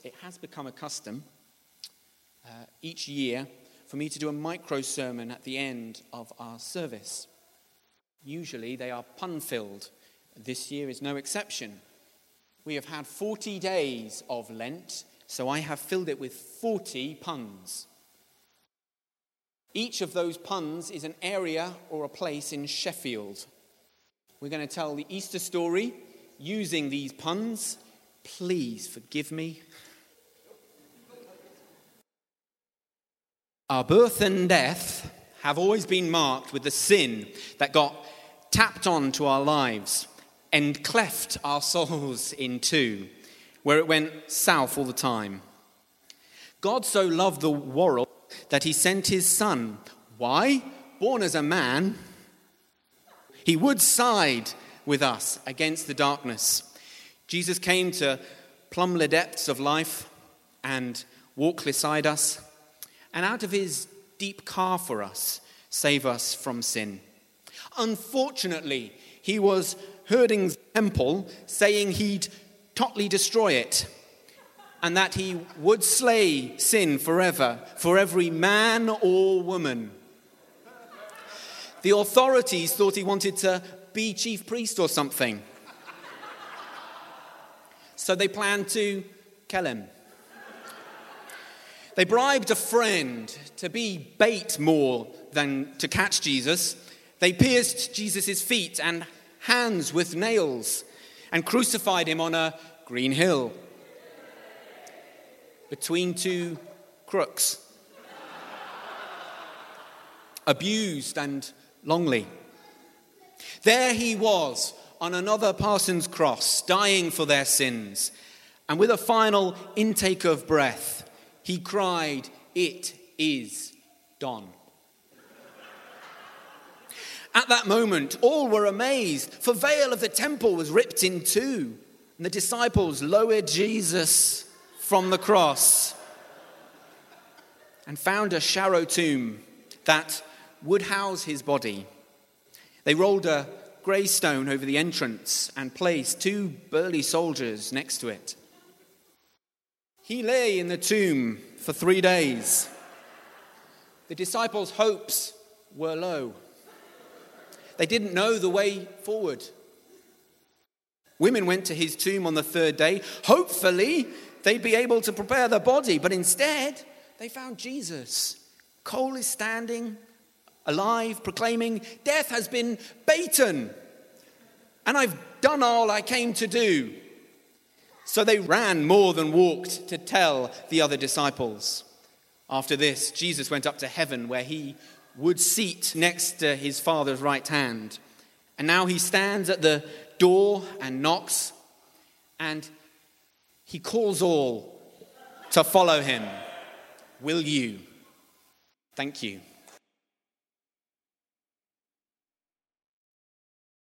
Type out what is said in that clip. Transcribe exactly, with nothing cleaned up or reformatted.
it has become a custom uh, each year for me to do a micro sermon at the end of our service. Usually they are pun-filled. This year is no exception. We have had forty days of Lent, so I have filled it with forty puns. Each of those puns is an area or a place in Sheffield. We're going to tell the Easter story using these puns. Please forgive me. Our birth and death have always been marked with the sin that got tapped onto our lives and cleft our souls in two, where it went south all the time. God so loved the world that he sent his son. Why? Born as a man, he would side with us against the darkness. Jesus came to plumb the depths of life and walk beside us, and out of his deep car for us, save us from sin. Unfortunately, he was herding the temple, saying he'd totally destroy it, and that he would slay sin forever, for every man or woman. The authorities thought he wanted to be chief priest or something. So they planned to kill him. They bribed a friend to be bait more than to catch Jesus. They pierced Jesus' feet and hands with nails and crucified him on a green hill between two crooks, abused and lonely. There he was on another parson's cross, dying for their sins. And with a final intake of breath, he cried, "It is done." At that moment, all were amazed, for the veil of the temple was ripped in two, and the disciples lowered Jesus from the cross and found a shallow tomb that would house his body. They rolled a grey stone over the entrance and placed two burly soldiers next to it. He lay in the tomb for three days. The disciples' hopes were low. They didn't know the way forward. Women went to his tomb on the third day. Hopefully, they'd be able to prepare the body, but instead, they found Jesus. Cole is standing, alive, proclaiming, "Death has been beaten, and I've done all I came to do." So they ran more than walked to tell the other disciples. After this, Jesus went up to heaven, where he would seat next to his Father's right hand. And now he stands at the door and knocks, and he calls all to follow him. Will you? Thank you.